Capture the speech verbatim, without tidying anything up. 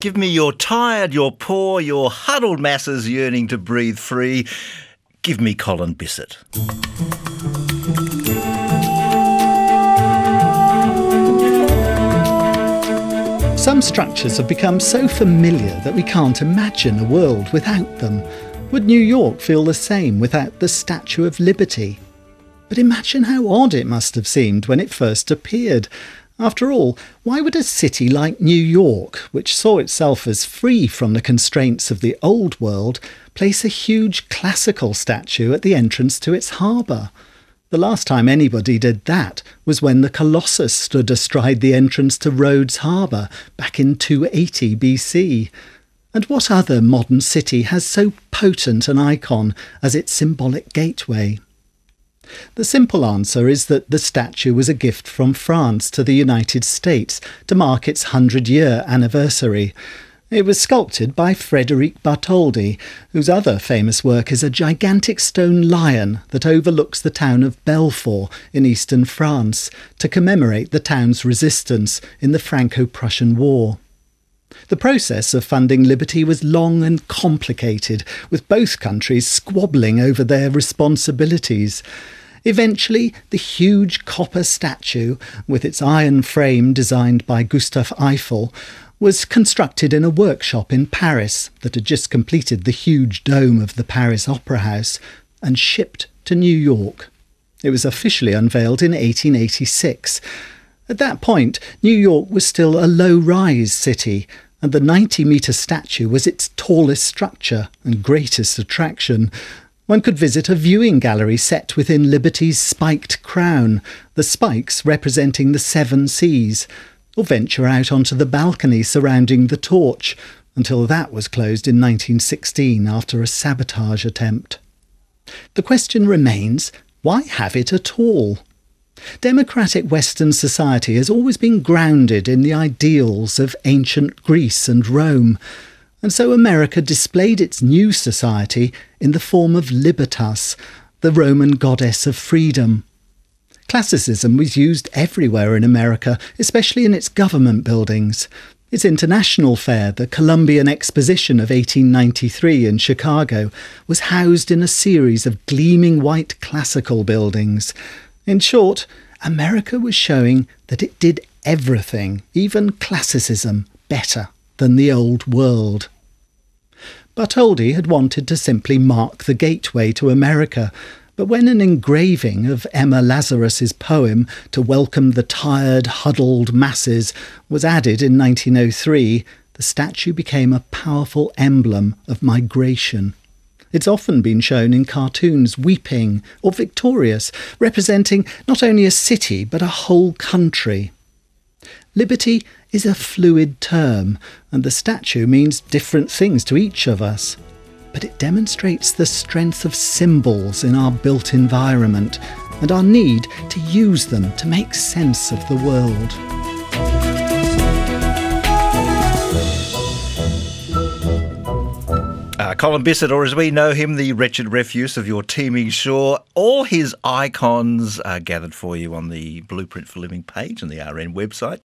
Give me your tired, your poor, your huddled masses yearning to breathe free. Give me Colin Bisset. Some structures have become so familiar that we can't imagine a world without them. Would New York feel the same without the Statue of Liberty? But imagine how odd it must have seemed when it first appeared. After all, why would a city like New York, which saw itself as free from the constraints of the old world, place a huge classical statue at the entrance to its harbour? The last time anybody did that was when the Colossus stood astride the entrance to Rhodes Harbour back in two eighty B C. And what other modern city has so potent an icon as its symbolic gateway? The simple answer is that the statue was a gift from France to the United States to mark its hundred-year anniversary. It was sculpted by Frédéric Bartholdi, whose other famous work is a gigantic stone lion that overlooks the town of Belfort in eastern France to commemorate the town's resistance in the Franco-Prussian War. The process of funding liberty was long and complicated, with both countries squabbling over their responsibilities. Eventually, the huge copper statue, with its iron frame designed by Gustave Eiffel, was constructed in a workshop in Paris that had just completed the huge dome of the Paris Opera House and shipped to New York. It was officially unveiled in eighteen eighty-six. At that point, New York was still a low-rise city, and the ninety-metre statue was its tallest structure and greatest attraction. One could visit a viewing gallery set within Liberty's spiked crown, the spikes representing the seven seas, or venture out onto the balcony surrounding the torch, until that was closed in nineteen sixteen after a sabotage attempt. The question remains, why have it at all? Democratic Western society has always been grounded in the ideals of ancient Greece and Rome, and so America displayed its new society in the form of Libertas, the Roman goddess of freedom. Classicism was used everywhere in America, especially in its government buildings. Its international fair, the Columbian Exposition of eighteen ninety-three in Chicago, was housed in a series of gleaming white classical buildings. In short, America was showing that it did everything, even classicism, better than the old world. Bartholdi had wanted to simply mark the gateway to America, but when an engraving of Emma Lazarus's poem To Welcome the Tired, Huddled Masses was added in nineteen oh three, the statue became a powerful emblem of migration. It's often been shown in cartoons weeping or victorious, representing not only a city but a whole country. Liberty is a fluid term, and the statue means different things to each of us. But it demonstrates the strength of symbols in our built environment and our need to use them to make sense of the world. Uh, Colin Bisset, or as we know him, the wretched refuse of your teeming shore. All his icons are gathered for you on the Blueprint for Living page on the R N website.